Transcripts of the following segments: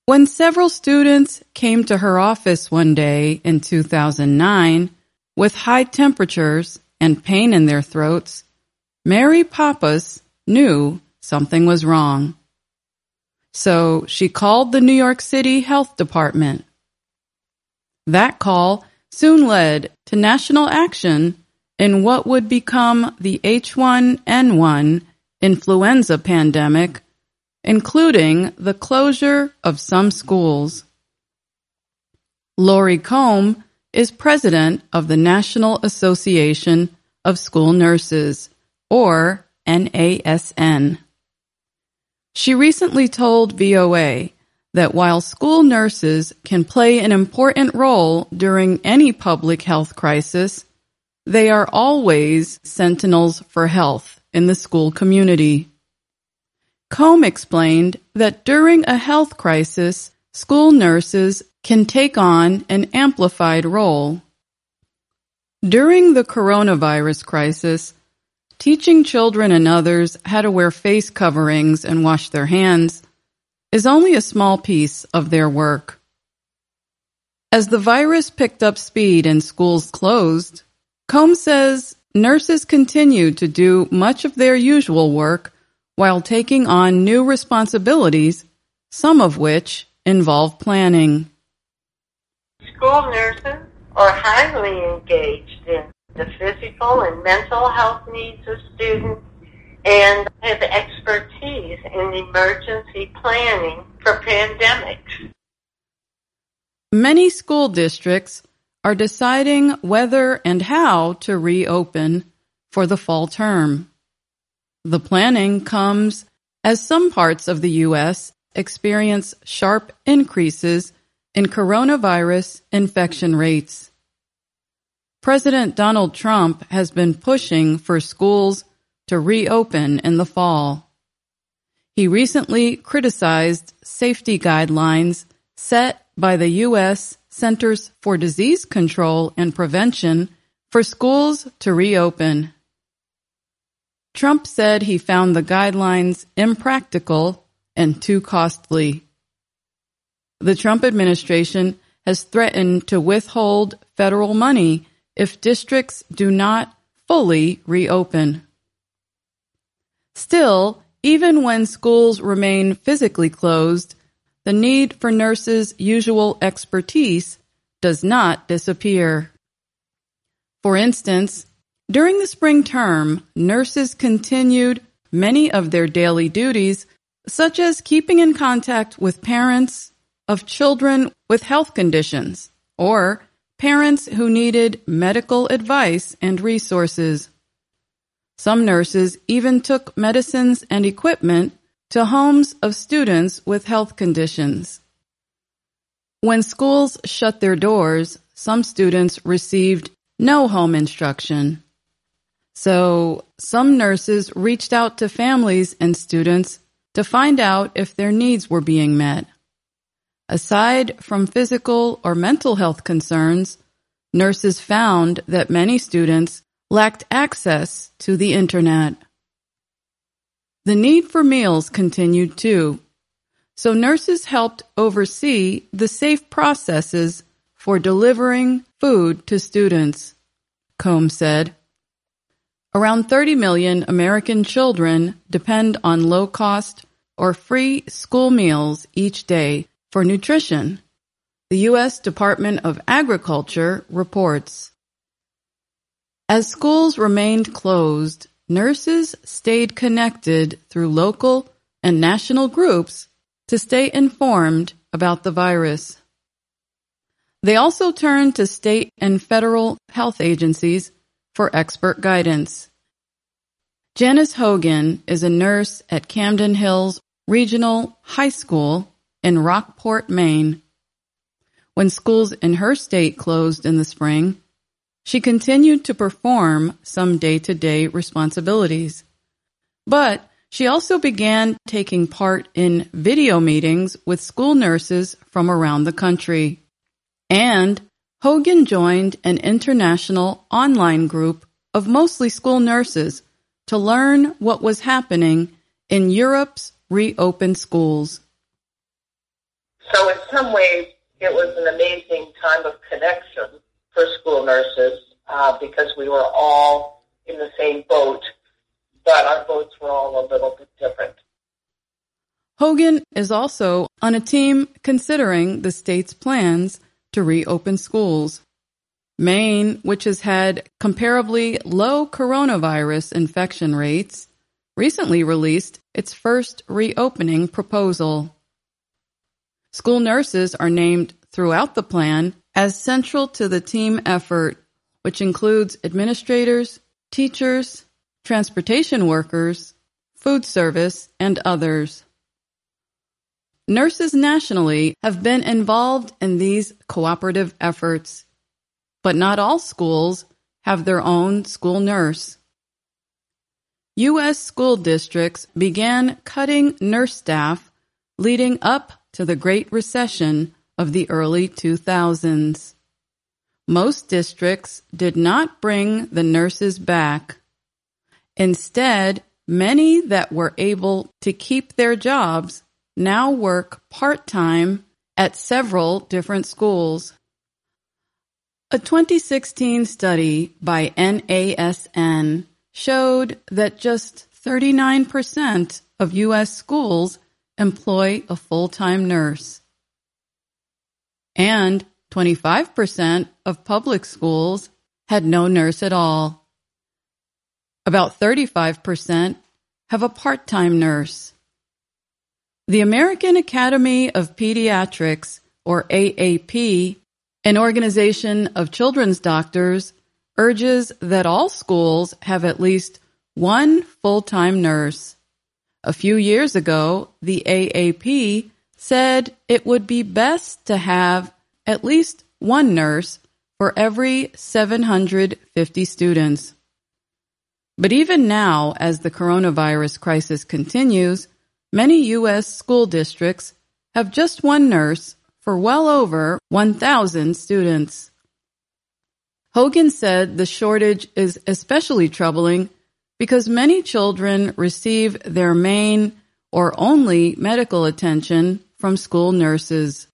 When several students came to her office one day in 2009 with high temperatures and pain in their throats, Mary Pappas knew something was wrong. So she called the New York City Health Department. That call soon led to national action in what would become the H1N1 influenza pandemic, including the closure of some schools. Lori Combe is president of the National Association of School Nurses, or NASN. She recently told VOA that while school nurses can play an important role during any public health crisis, they are always sentinels for health in the school community. Combe explained that during a health crisis, school nurses can take on an amplified role. During the coronavirus crisis, teaching children and others how to wear face coverings and wash their hands is only a small piece of their work. As the virus picked up speed and schools closed, Combe says nurses continued to do much of their usual work while taking on new responsibilities, some of which involve planning. School nurses are highly engaged in the physical and mental health needs of students and have expertise in emergency planning for pandemics. Many school districts are deciding whether and how to reopen for the fall term. The planning comes as some parts of the U.S. experience sharp increases in coronavirus infection rates. President Donald Trump has been pushing for schools to reopen in the fall. He recently criticized safety guidelines set by the U.S. Centers for Disease Control and Prevention for schools to reopen. Trump said he found the guidelines impractical and too costly. The Trump administration has threatened to withhold federal money if districts do not fully reopen. Still, even when schools remain physically closed, the need for nurses' usual expertise does not disappear. For instance, during the spring term, nurses continued many of their daily duties, such as keeping in contact with parents of children with health conditions or parents who needed medical advice and resources. Some nurses even took medicines and equipment to homes of students with health conditions. When schools shut their doors, some students received no home instruction. So some nurses reached out to families and students to find out if their needs were being met. Aside from physical or mental health concerns, nurses found that many students lacked access to the internet. The need for meals continued too, so nurses helped oversee the safe processes for delivering food to students, Combe said. Around 30 million American children depend on low-cost or free school meals each day for nutrition, the U.S. Department of Agriculture reports. As schools remained closed, nurses stayed connected through local and national groups to stay informed about the virus. They also turned to state and federal health agencies for expert guidance. Janice Hogan is a nurse at Camden Hills Regional High School in Rockport, Maine. When schools in her state closed in the spring, she continued to perform some day-to-day responsibilities. But she also began taking part in video meetings with school nurses from around the country. And Hogan joined an international online group of mostly school nurses to learn what was happening in Europe's reopened schools. So in some ways, it was an amazing time of connection for school nurses because we were all in the same boat, but our boats were all a little bit different. Hogan is also on a team considering the state's plans to reopen schools. Maine, which has had comparably low coronavirus infection rates, recently released its first reopening proposal. School nurses are named throughout the plan as central to the team effort, which includes administrators, teachers, transportation workers, food service, and others. Nurses nationally have been involved in these cooperative efforts, but not all schools have their own school nurse. U.S. school districts began cutting nurse staff leading up to the Great Recession of the early 2000s. Most districts did not bring the nurses back. Instead, many that were able to keep their jobs now work part-time at several different schools. A 2016 study by NASN showed that just 39% of U.S. schools employ a full-time nurse, and 25% of public schools had no nurse at all. About 35% have a part-time nurse. The American Academy of Pediatrics, or AAP, an organization of children's doctors, urges that all schools have at least one full-time nurse. A few years ago, the AAP said it would be best to have at least one nurse for every 750 students. But even now, as the coronavirus crisis continues, many U.S. school districts have just one nurse for well over 1,000 students. Hogan said the shortage is especially troubling because many children receive their main or only medical attention from school nurses.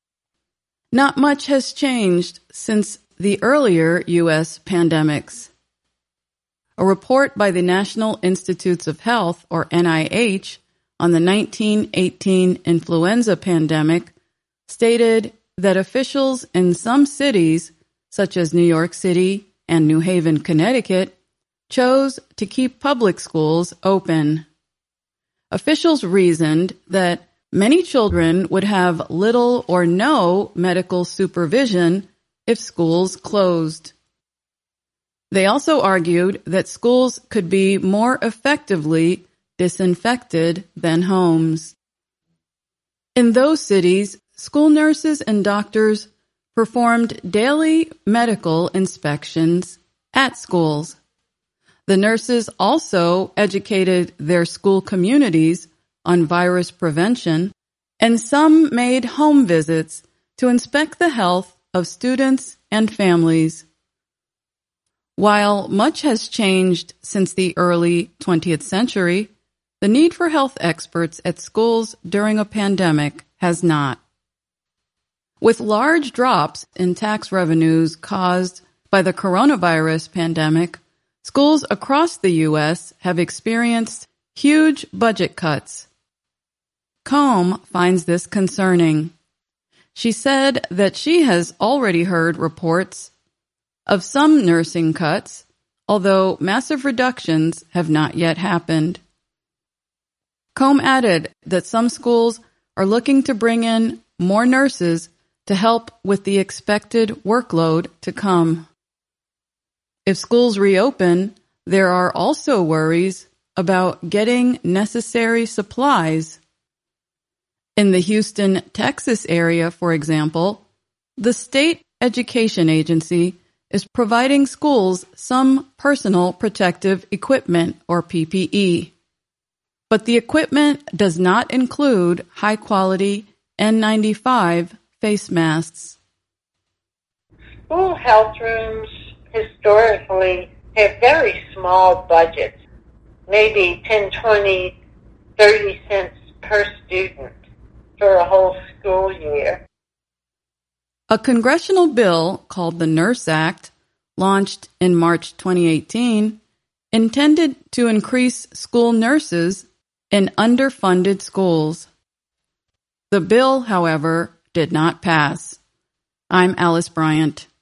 Not much has changed since the earlier U.S. pandemics. A report by the National Institutes of Health, or NIH, on the 1918 influenza pandemic stated that officials in some cities, such as New York City and New Haven, Connecticut, chose to keep public schools open. Officials reasoned that many children would have little or no medical supervision if schools closed. They also argued that schools could be more effectively disinfected than homes. In those cities, school nurses and doctors performed daily medical inspections at schools. The nurses also educated their school communities on virus prevention, and some made home visits to inspect the health of students and families. While much has changed since the early 20th century, the need for health experts at schools during a pandemic has not. With large drops in tax revenues caused by the coronavirus pandemic, schools across the U.S. have experienced huge budget cuts. Combe finds this concerning. She said that she has already heard reports of some nursing cuts, although massive reductions have not yet happened. Combe added that some schools are looking to bring in more nurses to help with the expected workload to come. If schools reopen, there are also worries about getting necessary supplies. In the Houston, Texas area, for example, the state education agency is providing schools some personal protective equipment, or PPE. But the equipment does not include high-quality N95 face masks. School health rooms historically have very small budgets, maybe 10, 20, 30 cents per student for a whole school year. A congressional bill called the Nurse Act, launched in March 2018, intended to increase school nurses in underfunded schools. The bill, however, did not pass. I'm Alice Bryant.